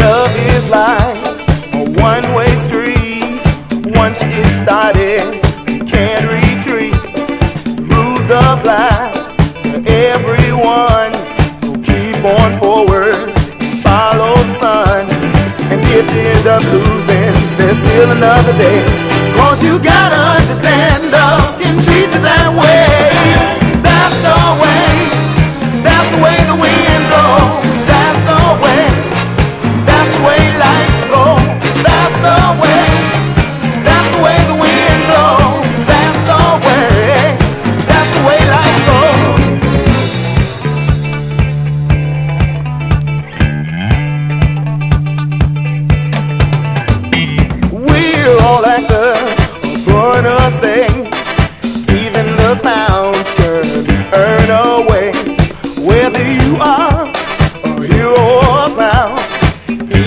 Love is like a one-way street. Once it's started, you can't retreat. Rules apply to everyone, so keep on forward and follow the sun. And if you end up losing, there's still another day. 'Cause you gotta understand, love can treat you that way. That's the way, that's the way the wind blows. That's the way, that's the way life goes. That's the way, that's the way the wind blows. That's the way, that's the way life goes. We're all actors, put us there.